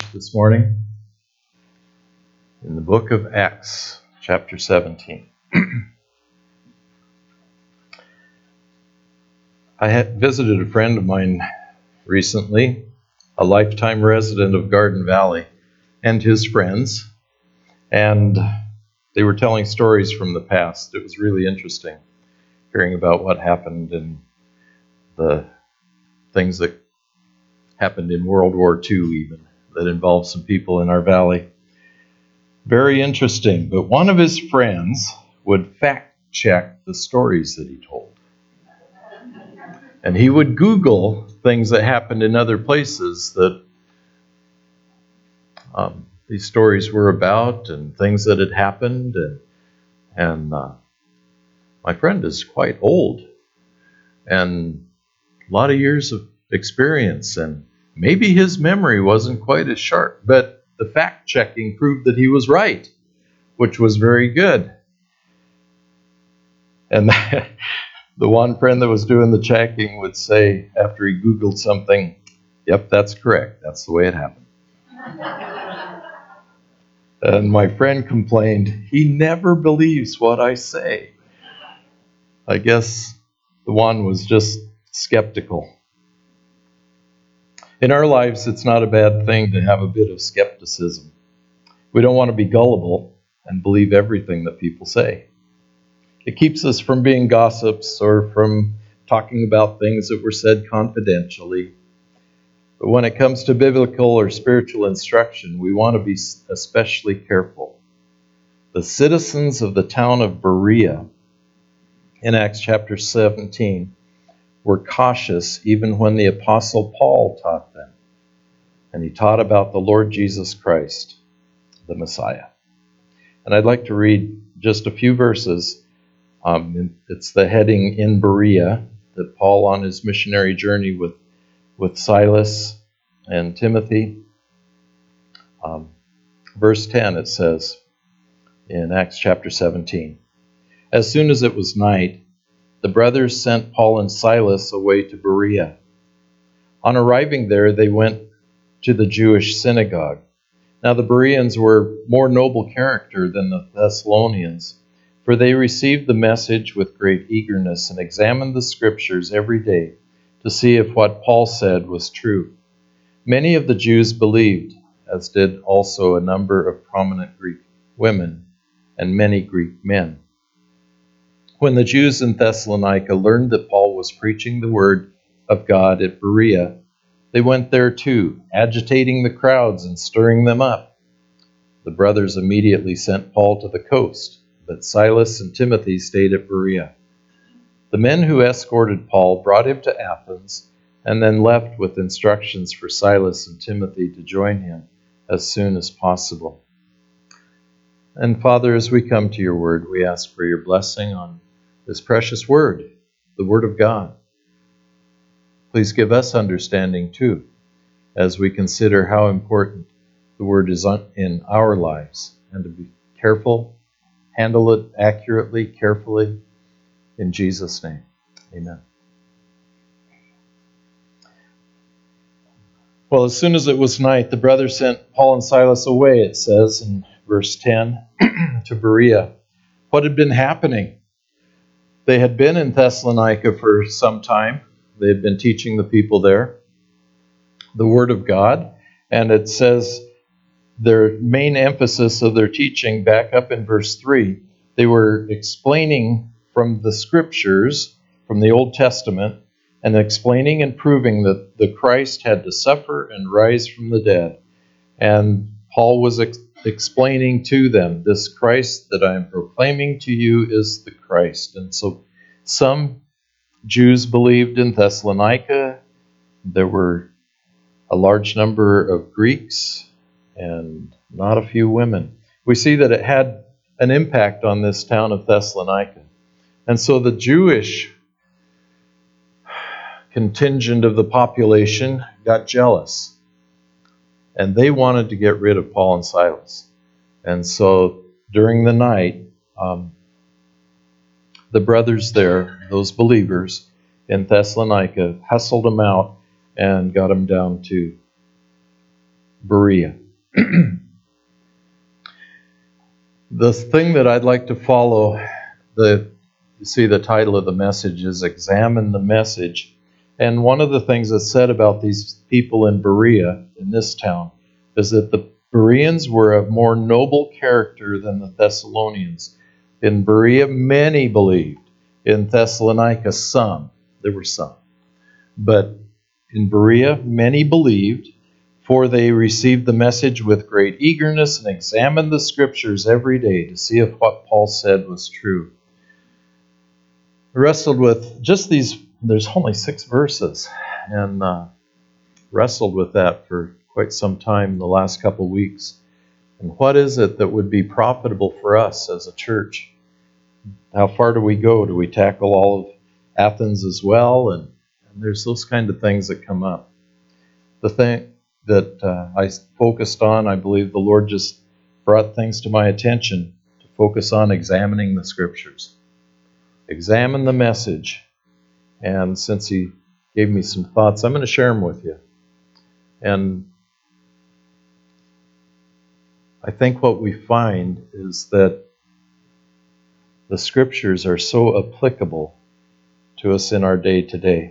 this morning in the book of Acts, chapter 17. I had visited a friend of mine recently, a lifetime resident of Garden Valley, and his friends, and they were telling stories from the past. It was really interesting hearing about what happened and the things that happened in World War II even, that involved some people in our valley. Very interesting, but one of his friends would fact check the stories that he told. And he would Google things that happened in other places that these stories were about and things that had happened. And my friend is quite old and a lot of years of experience, and maybe his memory wasn't quite as sharp, but the fact checking proved that he was right, which was very good. And the one friend that was doing the checking would say, after he Googled something, "Yep, that's correct. That's the way it happened." And my friend complained, "He never believes what I say." I guess the one was just skeptical. In our lives, it's not a bad thing to have a bit of skepticism. We don't want to be gullible and believe everything that people say. It keeps us from being gossips or from talking about things that were said confidentially. But when it comes to biblical or spiritual instruction, we want to be especially careful. The citizens of the town of Berea in Acts chapter 17 were cautious even when the Apostle Paul taught them. And he taught about the Lord Jesus Christ, the Messiah. And I'd like to read just a few verses. It's the heading in Berea that Paul, on his missionary journey with Silas and Timothy. Verse 10, it says in Acts chapter 17, "As soon as it was night, the brothers sent Paul and Silas away to Berea. On arriving there, they went to the Jewish synagogue. Now the Bereans were more noble character than the Thessalonians, for they received the message with great eagerness and examined the Scriptures every day to see if what Paul said was true. Many of the Jews believed, as did also a number of prominent Greek women and many Greek men. When the Jews in Thessalonica learned that Paul was preaching the word of God at Berea, they went there too, agitating the crowds and stirring them up. The brothers immediately sent Paul to the coast, but Silas and Timothy stayed at Berea. The men who escorted Paul brought him to Athens and then left with instructions for Silas and Timothy to join him as soon as possible." And Father, as we come to your word, we ask for your blessing on this precious word, the word of God. Please give us understanding too, as we consider how important the word is in our lives, and to be careful, handle it accurately, carefully, in Jesus' name. Amen. Well, as soon as it was night, the brothers sent Paul and Silas away, it says in verse 10, to Berea. What had been happening? They had been in Thessalonica for some time. They had been teaching the people there the Word of God. And it says their main emphasis of their teaching, back up in verse 3, they were explaining from the Scriptures, from the Old Testament, and explaining and proving that the Christ had to suffer and rise from the dead. And Paul was explaining to them, this Christ that I am proclaiming to you is the Christ. And so some Jews believed in Thessalonica. There were a large number of Greeks and not a few women. We see that it had an impact on this town of Thessalonica. And so the Jewish contingent of the population got jealous. And they wanted to get rid of Paul and Silas. And so during the night, the brothers there, those believers in Thessalonica, hustled them out and got them down to Berea. The thing that I'd like to follow, you see the title of the message is Examine the Message. And one of the things that's said about these people in Berea, in this town, is that the Bereans were of more noble character than the Thessalonians. In Berea, many believed. In Thessalonica, some. There were some. But in Berea, many believed, for they received the message with great eagerness and examined the Scriptures every day to see if what Paul said was true. I wrestled with just these, there's only 6 verses, and wrestled with that for quite some time the last couple of weeks. And what is it that would be profitable for us as a church? How far do we go? Do we tackle all of Athens as well? And there's those kind of things that come up. The thing that I focused on, I believe the Lord just brought things to my attention to focus on examining the Scriptures. Examine the message. And since He gave me some thoughts, I'm going to share them with you. And I think what we find is that the Scriptures are so applicable to us in our day-to-day.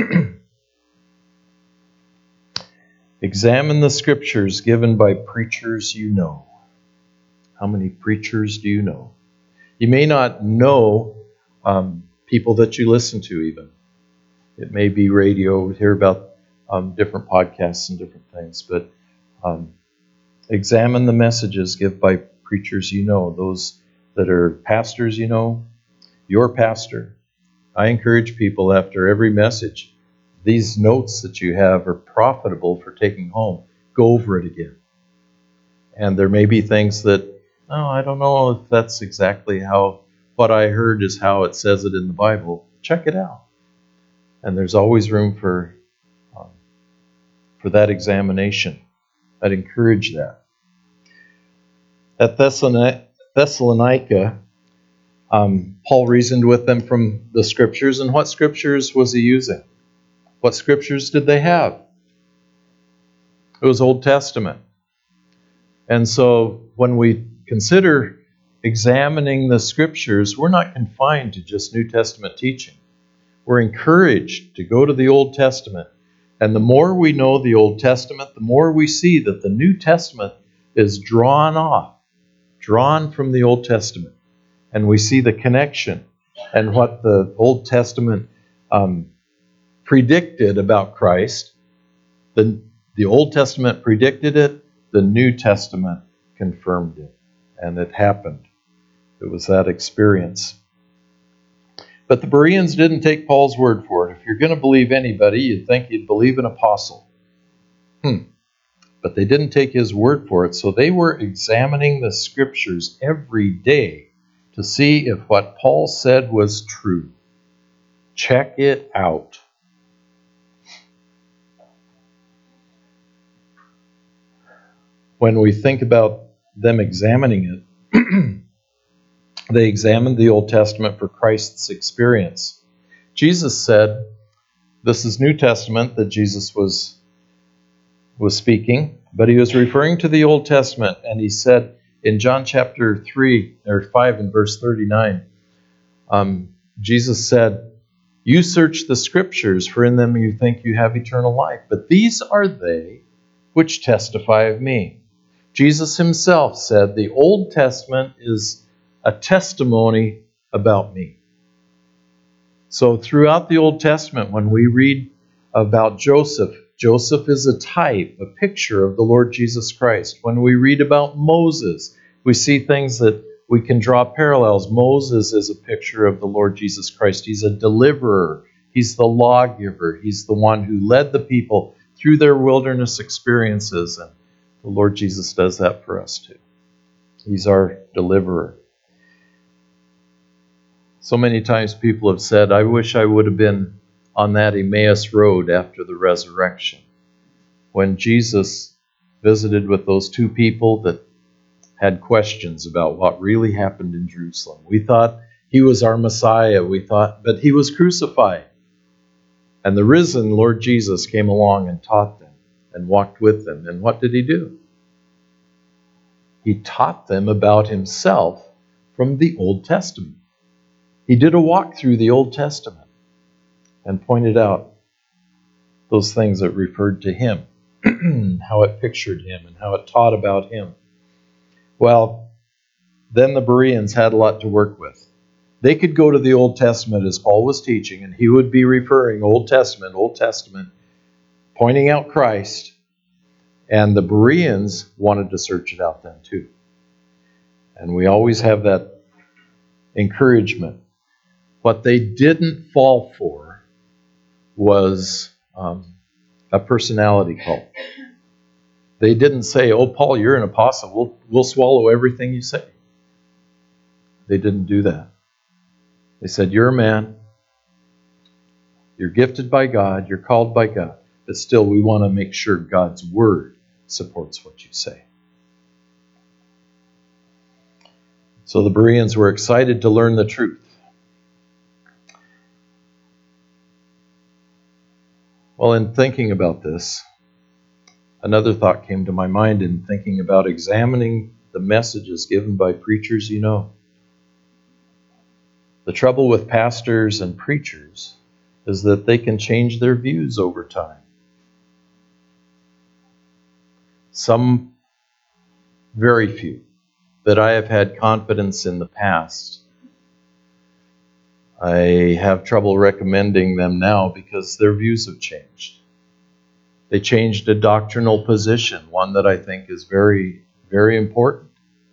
Examine the Scriptures given by preachers you know. How many preachers do you know? You may not know people that you listen to even. It may be radio, hear about different podcasts and different things, but examine the messages given by preachers you know, those that are pastors you know, your pastor. I encourage people after every message, these notes that you have are profitable for taking home. Go over it again. And there may be things that, I don't know if that's exactly how what I heard is how it says it in the Bible. Check it out. And there's always room for that examination. I'd encourage that. At Thessalonica, Paul reasoned with them from the Scriptures. And what Scriptures was he using? What Scriptures did they have? It was Old Testament. And so when we consider examining the Scriptures, we're not confined to just New Testament teaching. We're encouraged to go to the Old Testament. And the more we know the Old Testament, the more we see that the New Testament is drawn from the Old Testament. And we see the connection and what the Old Testament predicted about Christ. The Old Testament predicted it, the New Testament confirmed it, and it happened. It was that experience. But the Bereans didn't take Paul's word for it. If you're going to believe anybody, you'd think you'd believe an apostle. But they didn't take his word for it, so they were examining the Scriptures every day to see if what Paul said was true. Check it out. When we think about them examining it, they examined the Old Testament for Christ's experience. Jesus said, this is New Testament that Jesus was speaking, but he was referring to the Old Testament, and he said in John chapter 5 and verse 39, Jesus said, you search the Scriptures, for in them you think you have eternal life, but these are they which testify of me. Jesus himself said the Old Testament is a testimony about me. So throughout the Old Testament, when we read about Joseph, Joseph is a type, a picture of the Lord Jesus Christ. When we read about Moses, we see things that we can draw parallels. Moses is a picture of the Lord Jesus Christ. He's a deliverer. He's the lawgiver. He's the one who led the people through their wilderness experiences. And the Lord Jesus does that for us too. He's our deliverer. So many times people have said, I wish I would have been on that Emmaus road after the resurrection, when Jesus visited with those 2 people that had questions about what really happened in Jerusalem. We thought he was our Messiah, but he was crucified. And the risen Lord Jesus came along and taught them and walked with them. And what did he do? He taught them about himself from the Old Testament. He did a walk through the Old Testament and pointed out those things that referred to him, how it pictured him and how it taught about him. Well, then the Bereans had a lot to work with. They could go to the Old Testament as Paul was teaching, and he would be referring Old Testament, pointing out Christ, and the Bereans wanted to search it out then too. And we always have that encouragement. What they didn't fall for was a personality cult. They didn't say, "Oh, Paul, you're an apostle. We'll swallow everything you say." They didn't do that. They said, "You're a man. You're gifted by God. You're called by God. But still, we want to make sure God's word supports what you say." So the Bereans were excited to learn the truth. Well, in thinking about this, another thought came to my mind in thinking about examining the messages given by preachers. The trouble with pastors and preachers is that they can change their views over time. Some, very few, that I have had confidence in the past, I have trouble recommending them now because their views have changed. They changed a doctrinal position, one that I think is very, very important.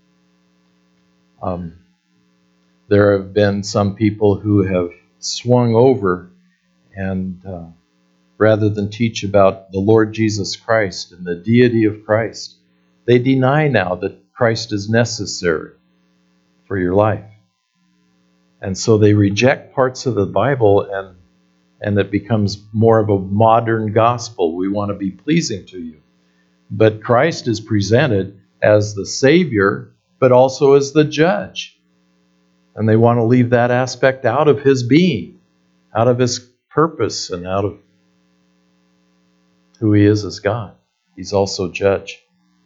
There have been some people who have swung over and rather than teach about the Lord Jesus Christ and the deity of Christ, they deny now that Christ is necessary for your life. And so they reject parts of the Bible and it becomes more of a modern gospel. We want to be pleasing to you. But Christ is presented as the Savior, but also as the judge. And they want to leave that aspect out of his being, out of his purpose, and out of who he is as God. He's also judge.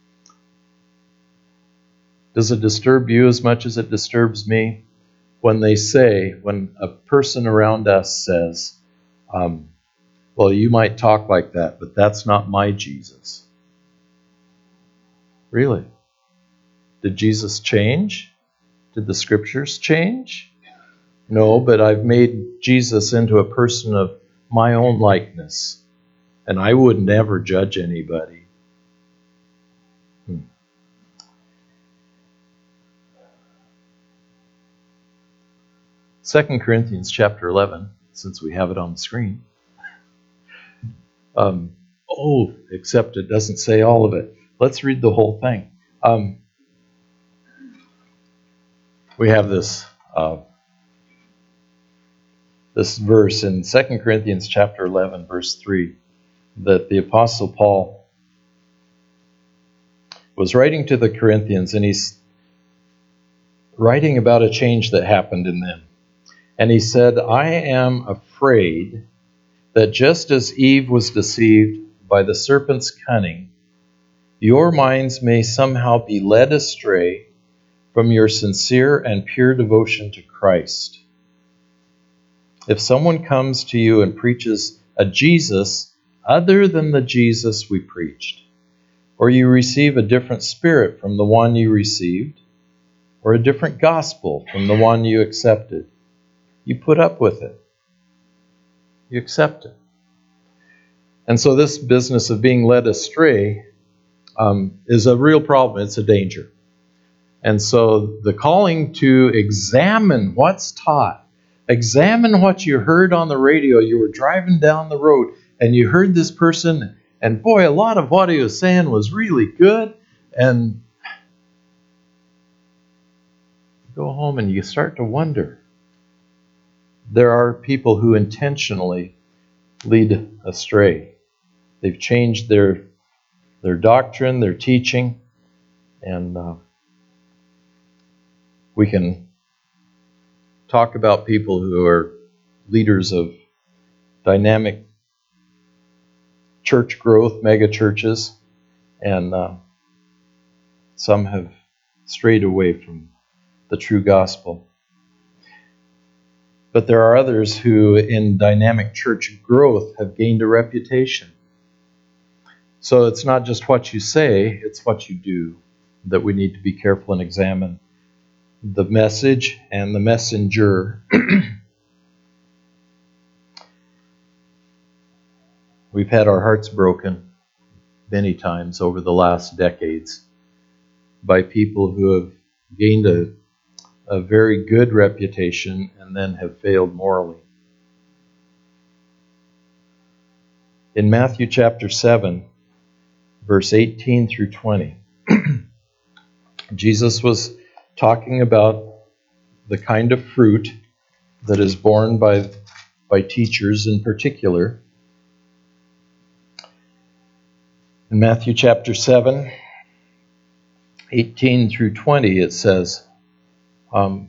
Does it disturb you as much as it disturbs me when a person around us says, well, you might talk like that, but that's not my Jesus? Really? Did Jesus change? Did the scriptures change? No, but I've made Jesus into a person of my own likeness, and I would never judge anybody. 2 Corinthians chapter 11, since we have it on the screen. Except it doesn't say all of it. Let's read the whole thing. We have this verse in 2 Corinthians chapter 11, verse 3, that the Apostle Paul was writing to the Corinthians, and he's writing about a change that happened in them. And he said, "I am afraid that just as Eve was deceived by the serpent's cunning, your minds may somehow be led astray from your sincere and pure devotion to Christ. If someone comes to you and preaches a Jesus other than the Jesus we preached, or you receive a different spirit from the one you received, or a different gospel from the one you accepted, you put up with it. You accept it." And so this business of being led astray is a real problem. It's a danger. And so the calling to examine what's taught, examine what you heard on the radio. You were driving down the road and you heard this person, and boy, a lot of what he was saying was really good. And you go home and you start to wonder. There are people who intentionally lead astray. They've changed their doctrine, their teaching, and we can talk about people who are leaders of dynamic church growth, mega churches, and some have strayed away from the true gospel. But there are others who, in dynamic church growth, have gained a reputation. So it's not just what you say, it's what you do that we need to be careful and examine. The message and the messenger. We've had our hearts broken many times over the last decades by people who have gained a very good reputation and then have failed morally. In Matthew chapter 7, verse 18 through 20, Jesus was talking about the kind of fruit that is borne by teachers in particular. In Matthew chapter 7, 18 through 20, it says, a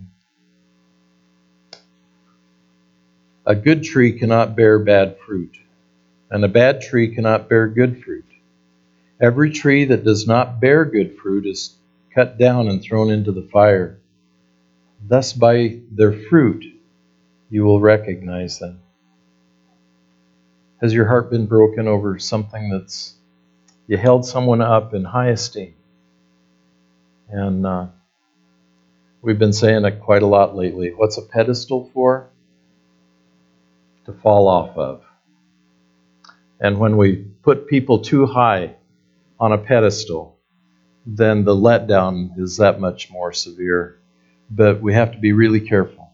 good tree cannot bear bad fruit, and a bad tree cannot bear good fruit. Every tree that does not bear good fruit is cut down and thrown into the fire. Thus by their fruit you will recognize them. Has your heart been broken over something you held someone up in high esteem? And we've been saying it quite a lot lately. What's a pedestal for? To fall off of. And when we put people too high on a pedestal, then the letdown is that much more severe. But we have to be really careful.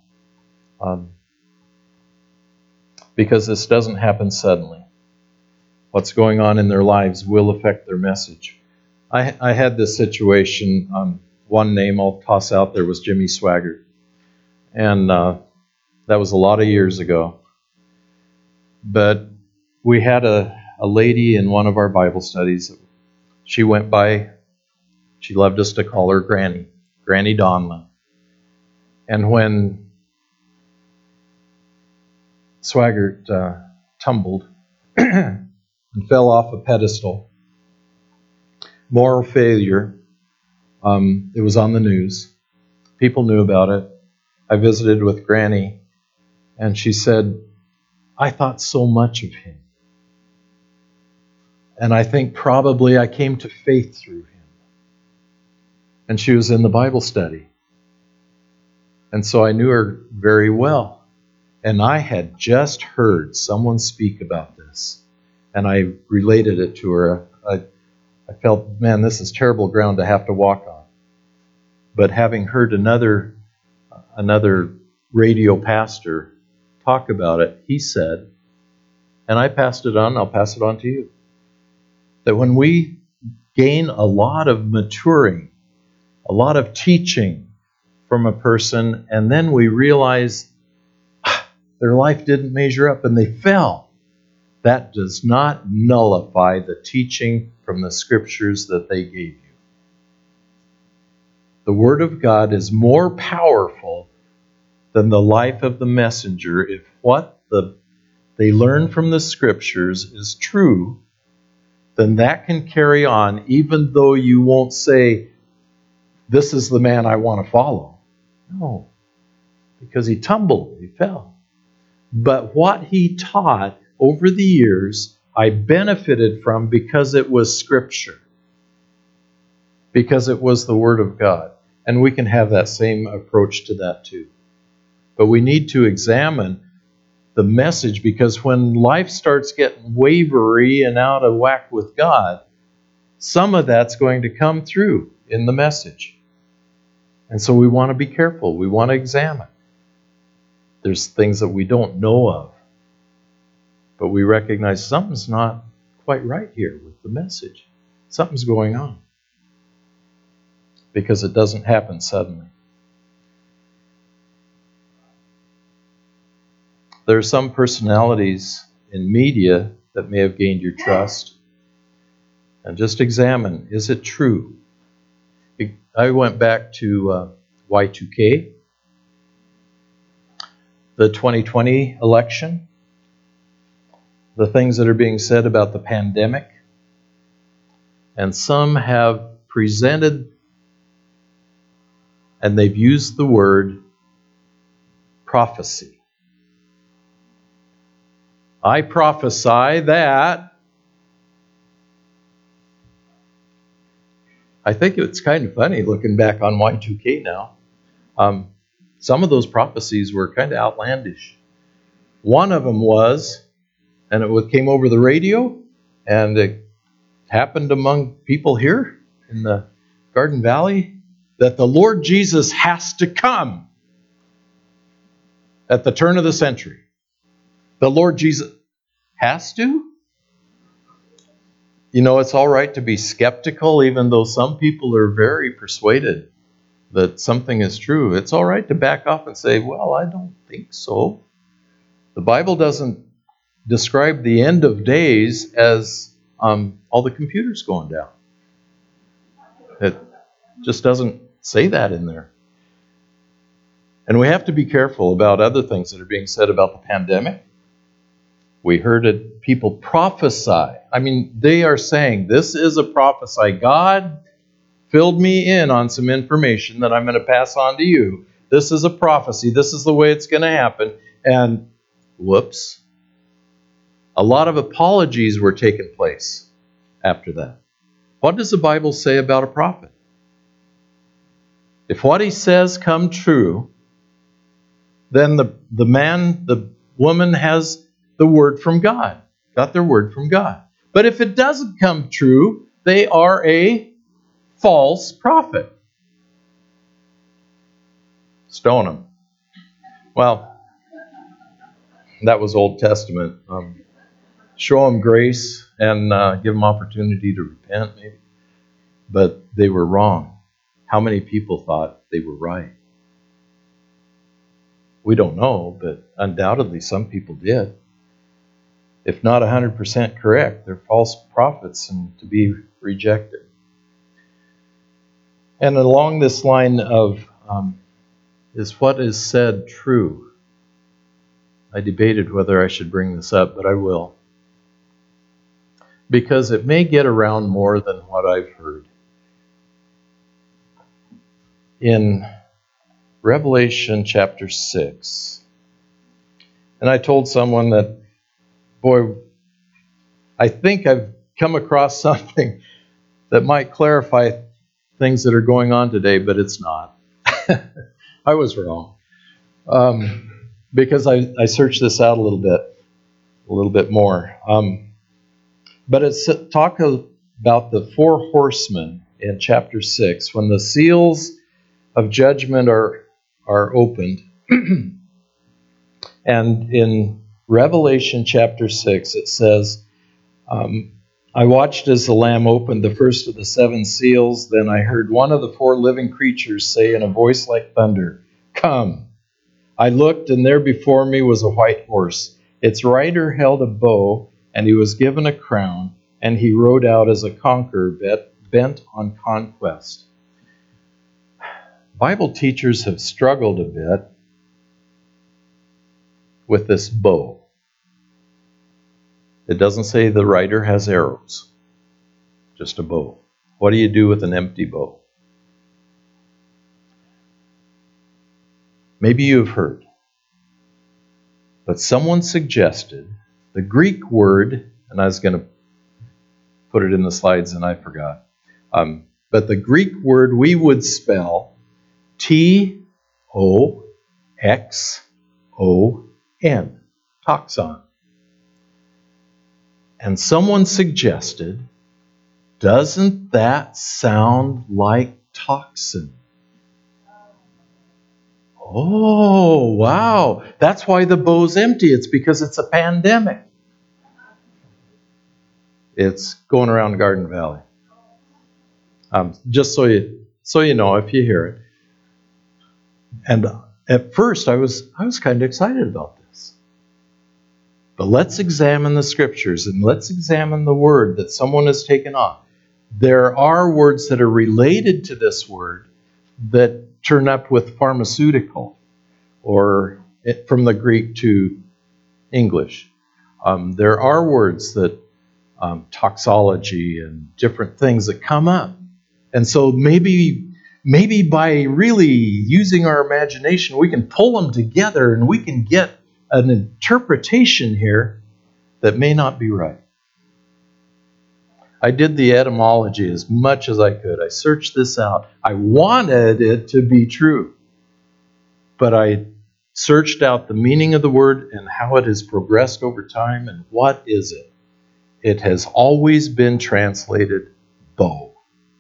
Because this doesn't happen suddenly. What's going on in their lives will affect their message. I had this situation, one name I'll toss out there was Jimmy Swaggart. And that was a lot of years ago. But we had a lady in one of our Bible studies. She went by, she loved us to call her Granny Donlin. And when Swaggart tumbled and fell off a pedestal, moral failure, it was on the news. People knew about it. I visited with Granny, and she said, I thought so much of him. And I think probably I came to faith through him. And she was in the Bible study. And so I knew her very well. And I had just heard someone speak about this. And I related it to her. I felt, man, this is terrible ground to have to walk on. But having heard another radio pastor talk about it, he said, and I passed it on, I'll pass it on to you, that when we gain a lot of maturing, a lot of teaching from a person, and then we realize their life didn't measure up and they fell, that does not nullify the teaching from the scriptures that they gave you. The Word of God is more powerful than the life of the messenger if what they learn from the scriptures is true. Then that can carry on even though you won't say, this is the man I want to follow. No, because he tumbled, he fell. But what he taught over the years, I benefited from because it was Scripture. Because it was the Word of God. And we can have that same approach to that too. But we need to examine the message, because when life starts getting wavery and out of whack with God, some of that's going to come through in the message. And so we want to be careful. We want to examine. There's things that we don't know of, but we recognize something's not quite right here with the message. Something's going on. Because it doesn't happen suddenly. There are some personalities in media that may have gained your trust. And just examine, is it true? I went back to Y2K, the 2020 election. the things that are being said about the pandemic, and some have presented and they've used the word prophecy. I prophesy that. I think it's kind of funny looking back on Y2K now. Some of those prophecies were kind of outlandish. One of them was, and it came over the radio, and it happened among people here in the Garden Valley, that the Lord Jesus has to come at the turn of the century. The Lord Jesus has to? You know, it's all right to be skeptical, even though some people are very persuaded that something is true. It's all right to back off and say, well, I don't think so. The Bible doesn't describe the end of days as all the computers going down. It just doesn't say that in there. And we have to be careful about other things that are being said about the pandemic. We heard it, people prophesy. I mean, they are saying, this is a prophecy. God filled me in on some information that I'm going to pass on to you. This is a prophecy. This is the way it's going to happen. And whoops. A lot of apologies were taking place after that. What does the Bible say about a prophet? If what he says come true, then the woman has the word from God, got their word from God. But if it doesn't come true, they are a false prophet. Stone them. Well, that was Old Testament. Show them grace and give them opportunity to repent, maybe. But they were wrong. How many people thought they were right? We don't know, but undoubtedly some people did. If not 100% correct, they're false prophets and to be rejected. And along this line of, is what is said true? I debated whether I should bring this up, but I will. Because it may get around more than what I've heard. In Revelation chapter 6, and I told someone that, boy, I think I've come across something that might clarify things that are going on today, but it's not. I was wrong. Because I searched this out a little bit more. But it's talk about the four horsemen in chapter 6, when the seals of judgment are opened. And in Revelation chapter 6, it says, I watched as the Lamb opened the first of the seven seals. Then I heard one of the four living creatures say in a voice like thunder, "Come." I looked, and there before me was a white horse. Its rider held a bow, and he was given a crown, and he rode out as a conqueror bent on conquest. Bible teachers have struggled a bit with this bow. It doesn't say the rider has arrows, just a bow. What do you do with an empty bow? Maybe you've heard, but someone suggested the Greek word, and I was going to put it in the slides and I forgot, but the Greek word we would spell Toxon, toxon. And someone suggested, doesn't that sound like toxin? Oh, wow. That's why the bow's empty. It's because it's a pandemic. It's going around Garden Valley. Just so you know, if you hear it. And at first, I was kind of excited about this. But let's examine the scriptures and let's examine the word that someone has taken on. There are words that are related to this word that turn up with pharmaceutical, or from the Greek to English. There are words that toxology and different things that come up. And so maybe by really using our imagination, we can pull them together and we can get an interpretation here that may not be right. I did the etymology as much as I could. I searched this out. I wanted it to be true. But I searched out the meaning of the word and how it has progressed over time. And what is it? It has always been translated bow.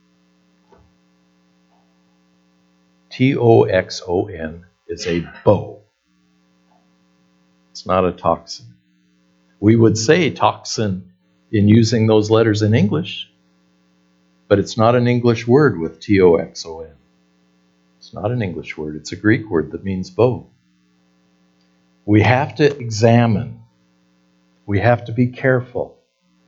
Toxon is a bow. It's not a toxin. We would say toxin in using those letters in English, but it's not an English word with toxon. It's not an English word. It's a Greek word that means bow. We have to examine. We have to be careful.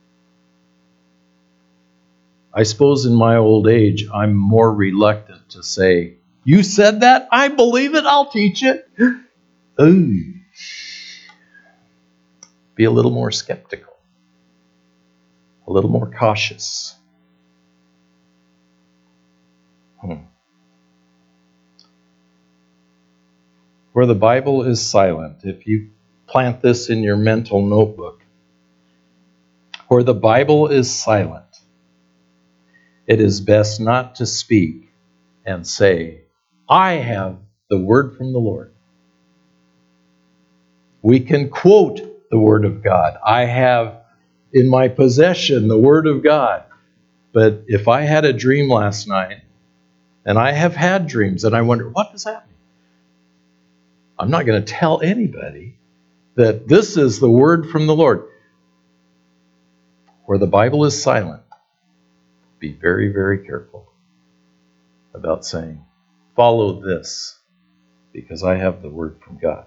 I suppose in my old age, I'm more reluctant to say, "You said that? I believe it. I'll teach it." Ooh. Be a little more skeptical. A little more cautious. Where the Bible is silent, if you plant this in your mental notebook, where the Bible is silent, it is best not to speak and say, "I have the word from the Lord." We can quote the Word of God. I have in my possession the Word of God. But if I had a dream last night, and I have had dreams, and I wonder, what does that mean? I'm not going to tell anybody that this is the Word from the Lord. Where the Bible is silent, be very, very careful about saying, "Follow this, because I have the Word from God."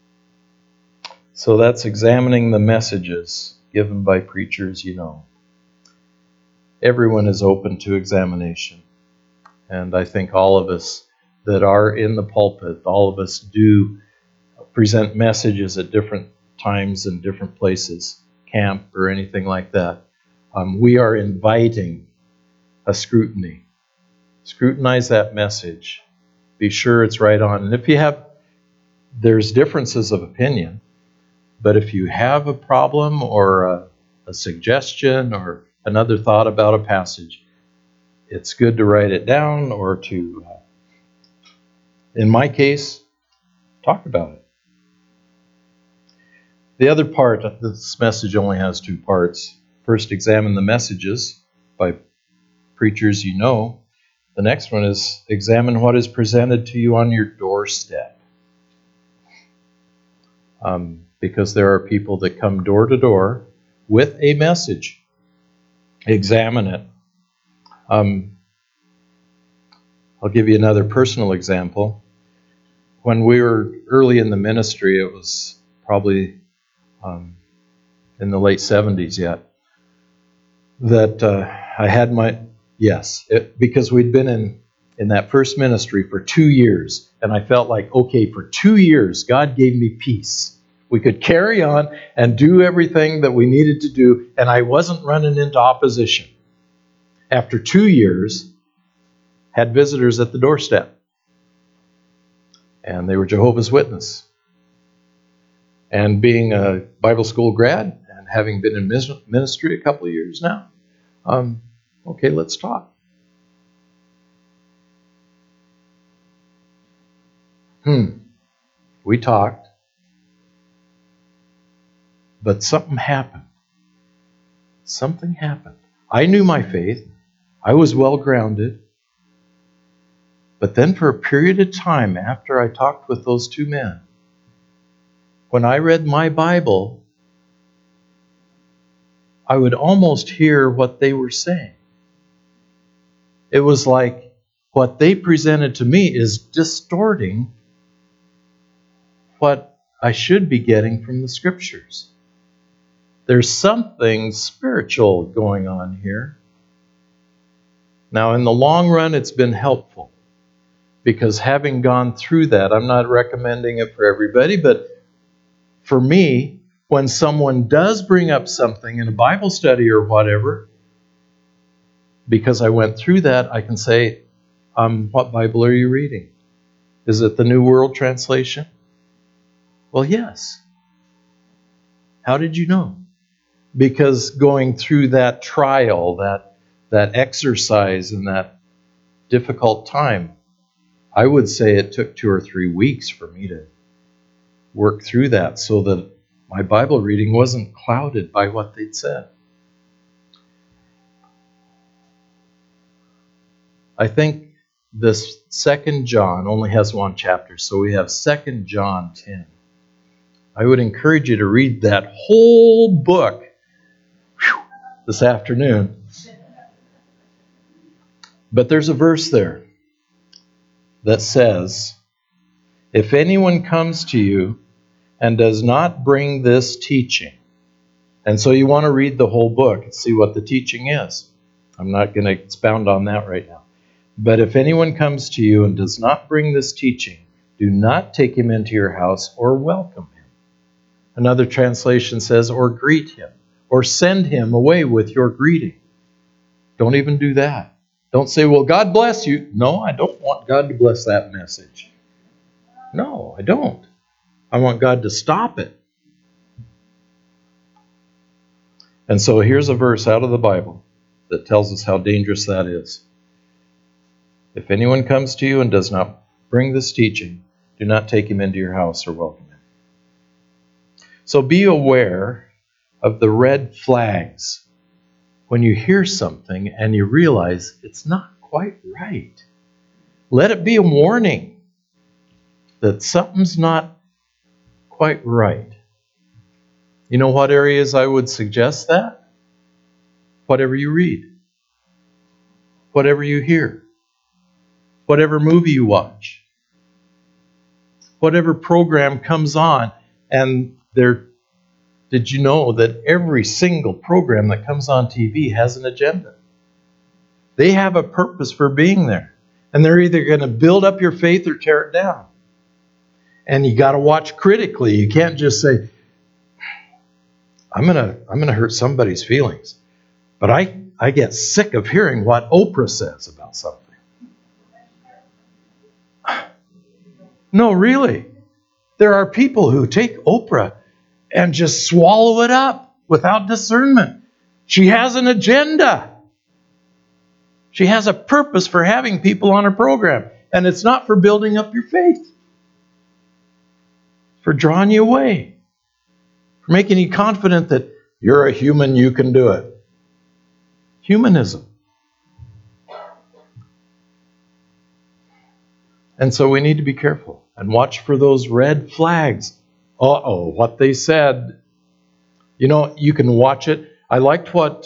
So that's examining the messages given by preachers, Everyone is open to examination. And I think all of us that are in the pulpit, all of us do present messages at different times and different places, camp or anything like that. We are inviting a scrutiny. Scrutinize that message. Be sure it's right on. And there's differences of opinion. But if you have a problem or a suggestion or another thought about a passage, it's good to write it down or to, in my case, talk about it. The other part, this message only has two parts. First, examine the messages by preachers you know. The next one is examine what is presented to you on your doorstep. Because there are people that come door to door with a message. Examine it. I'll give you another personal example. When we were early in the ministry, it was probably in the late 70s yet, that I had because we'd been in that first ministry for 2 years, and I felt like, okay, for 2 years, God gave me peace. We could carry on and do everything that we needed to do, and I wasn't running into opposition. After 2 years, had visitors at the doorstep, and they were Jehovah's Witnesses. And being a Bible school grad and having been in ministry a couple of years now, okay, let's talk. We talked. But something happened. Something happened. I knew my faith. I was well grounded. But then for a period of time after I talked with those two men, when I read my Bible, I would almost hear what they were saying. It was like what they presented to me is distorting what I should be getting from the Scriptures. There's something spiritual going on here. Now, in the long run, it's been helpful because having gone through that, I'm not recommending it for everybody, but for me, when someone does bring up something in a Bible study or whatever, because I went through that, I can say, what Bible are you reading? Is it the New World Translation? Well, yes. How did you know? Because going through that trial, that exercise and that difficult time, I would say it took 2 or 3 weeks for me to work through that so that my Bible reading wasn't clouded by what they'd said. I think this 2 John only has 1 chapter, so we have 2 John 10. I would encourage you to read that whole book this afternoon. But there's a verse there that says, if anyone comes to you and does not bring this teaching, and so you want to read the whole book and see what the teaching is. I'm not going to expound on that right now. But if anyone comes to you and does not bring this teaching, do not take him into your house or welcome him. Another translation says, or greet him, or send him away with your greeting. Don't even do that. Don't say, well, God bless you. No, I don't want God to bless that message. No, I don't. I want God to stop it. And so here's a verse out of the Bible that tells us how dangerous that is. If anyone comes to you and does not bring this teaching, do not take him into your house or welcome him. So be aware of the red flags when you hear something and you realize it's not quite right. Let it be a warning that something's not quite right. You know what areas I would suggest that? Whatever you read, whatever you hear, whatever movie you watch, whatever program comes on, and did you know that every single program that comes on TV has an agenda? They have a purpose for being there, and they're either going to build up your faith or tear it down. And you got to watch critically. You can't just say, I'm gonna hurt somebody's feelings. But I get sick of hearing what Oprah says about something. No, really. There are people who take Oprah and just swallow it up without discernment. She has an agenda. She has a purpose for having people on her program. And it's not for building up your faith. It's for drawing you away. For making you confident that you're a human, you can do it. Humanism. And so we need to be careful and watch for those red flags. Uh-oh, what they said. You know, you can watch it. I liked what,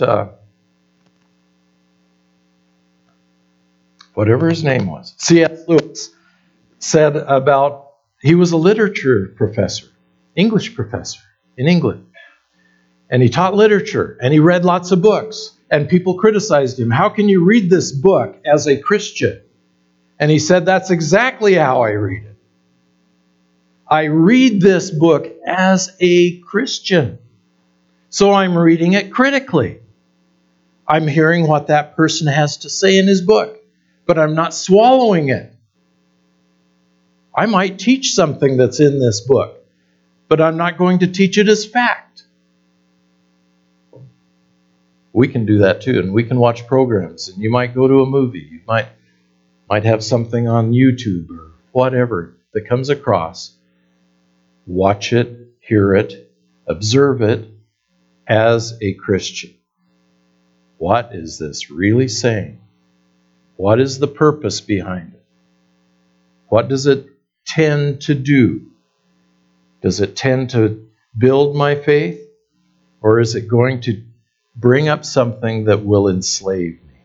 whatever his name was, C.S. Lewis said about, he was a literature professor, English professor in England. And he taught literature, and he read lots of books. And people criticized him. How can you read this book as a Christian? And he said, that's exactly how I read it. I read this book as a Christian. So I'm reading it critically. I'm hearing what that person has to say in his book, but I'm not swallowing it. I might teach something that's in this book, but I'm not going to teach it as fact. We can do that too, and we can watch programs, and you might go to a movie. You might have something on YouTube or whatever that comes across. Watch it, hear it, observe it as a Christian. What is this really saying? What is the purpose behind it? What does it tend to do? Does it tend to build my faith? Or is it going to bring up something that will enslave me?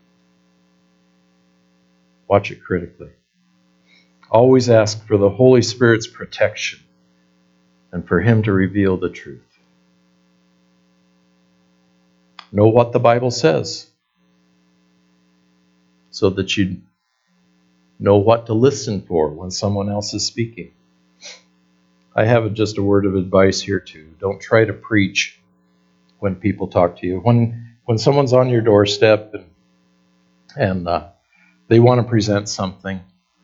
Watch it critically. Always ask for the Holy Spirit's protection and for Him to reveal the truth. Know what the Bible says so that you know what to listen for when someone else is speaking. I have just a word of advice here too. Don't try to preach when people talk to you. When someone's on your doorstep and they want to present something,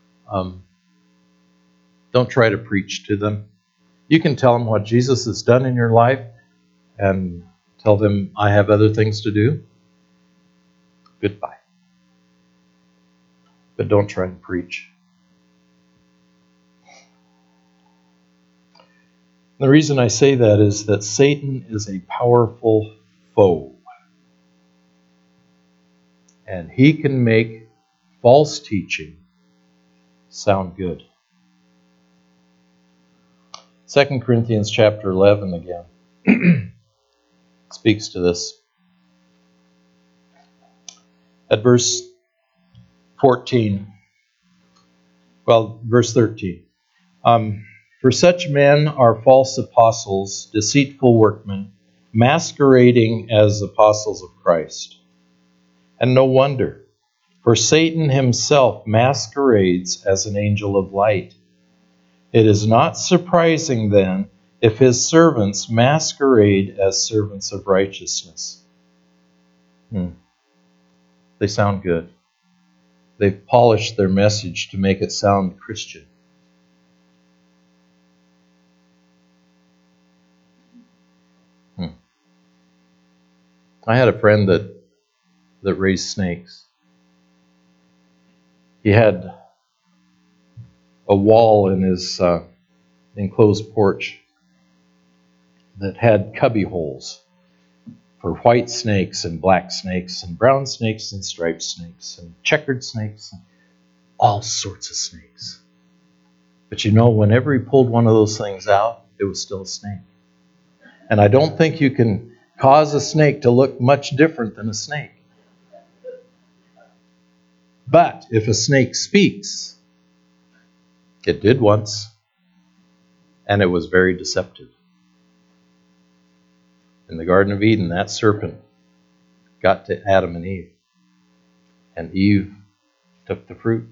don't try to preach to them. You can tell them what Jesus has done in your life and tell them, I have other things to do. Goodbye. But don't try and preach. The reason I say that is that Satan is a powerful foe. And he can make false teaching sound good. 2 Corinthians chapter 11 again speaks to this. At verse 13. For such men are false apostles, deceitful workmen, masquerading as apostles of Christ. And no wonder, for Satan himself masquerades as an angel of light. It is not surprising, then, if his servants masquerade as servants of righteousness. They sound good. They've polished their message to make it sound Christian. I had a friend that raised snakes. He had a wall in his enclosed porch that had cubby holes for white snakes and black snakes and brown snakes and striped snakes and checkered snakes and all sorts of snakes. But you know, whenever he pulled one of those things out, it was still a snake. And I don't think you can cause a snake to look much different than a snake. But if a snake speaks, it did once, and it was very deceptive. In the Garden of Eden, that serpent got to Adam and Eve, and Eve took the fruit.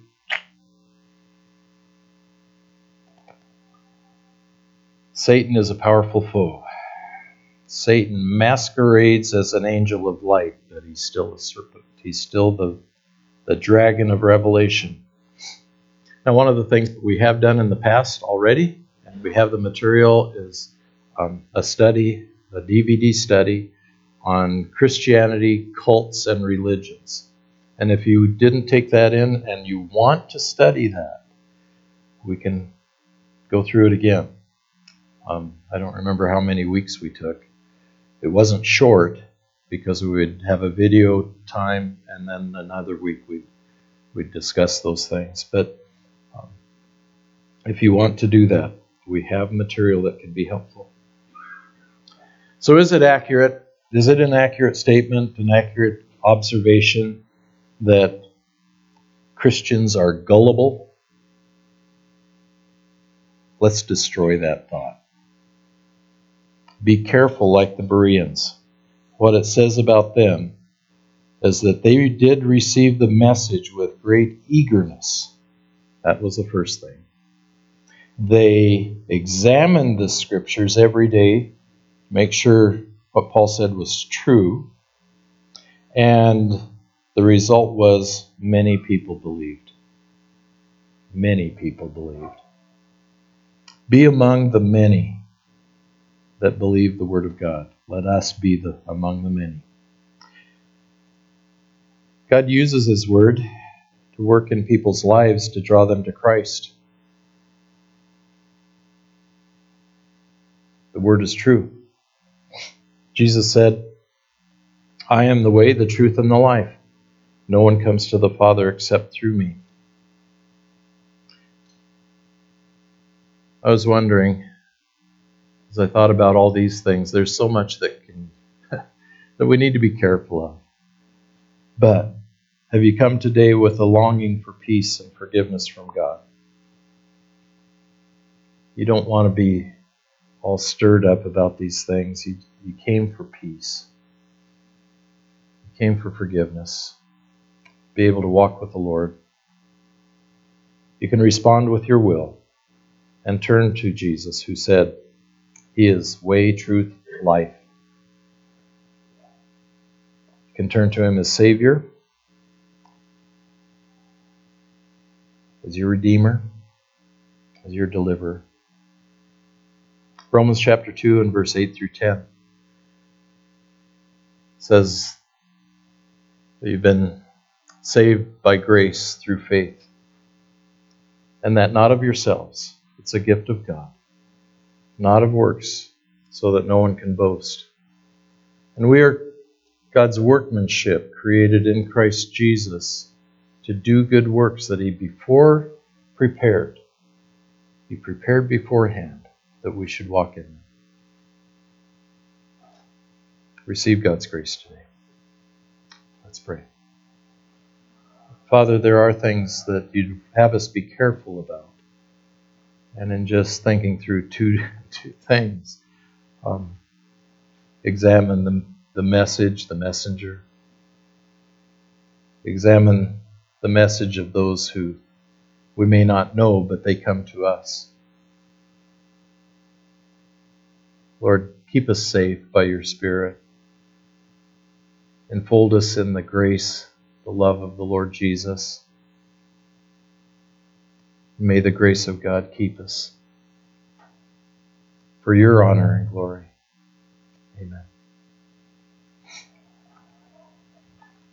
Satan is a powerful foe. Satan masquerades as an angel of light, but he's still a serpent. He's still the dragon of Revelation. Now, one of the things that we have done in the past already, and we have the material, is a study, a DVD study on Christianity, cults, and religions. And if you didn't take that in and you want to study that, we can go through it again. I don't remember how many weeks we took. It wasn't short because we would have a video time and then another week we'd discuss those things. But if you want to do that, we have material that can be helpful. So is it accurate? Is it an accurate statement, an accurate observation that Christians are gullible? Let's destroy that thought. Be careful like the Bereans. What it says about them is that they did receive the message with great eagerness. That was the first thing. They examined the scriptures every day, make sure what Paul said was true, and the result was many people believed. Many people believed. Be among the many that believe the Word of God. Let us be among the many. God uses His Word to work in people's lives to draw them to Christ. The Word is true. Jesus said, I am the way, the truth, and the life. No one comes to the Father except through me. I was wondering, as I thought about all these things, there's so much that we need to be careful of. But have you come today with a longing for peace and forgiveness from God? You don't want to be all stirred up about these things. You came for peace. You came for forgiveness. Be able to walk with the Lord. You can respond with your will. and turn to Jesus, who said, He is way, truth, life. You can turn to Him as Savior, as your Redeemer, as your Deliverer. Romans chapter 2 and verse 8 through 10 says that you've been saved by grace through faith, and that not of yourselves. It's a gift of God, not of works, so that no one can boast. And we are God's workmanship, created in Christ Jesus to do good works that He prepared. He prepared beforehand that we should walk in them. Receive God's grace today. Let's pray. Father, there are things that You'd have us be careful about. And in just thinking through two things, examine the message, the messenger. Examine the message of those who we may not know, but they come to us. Lord, keep us safe by Your Spirit. Enfold us in the grace, the love of the Lord Jesus. May the grace of God keep us for Your honor and glory. Amen.